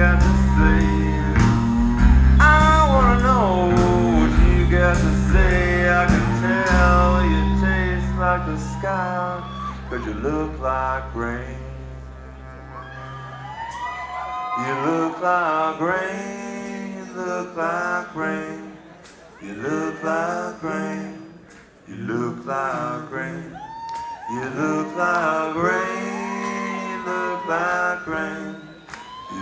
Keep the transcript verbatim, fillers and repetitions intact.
got to say. I wanna know what you got to say. I can tell you taste like the sky, 'cause you look like rain. You look like rain. You look like rain. You look like rain. You look like rain. You look like rain.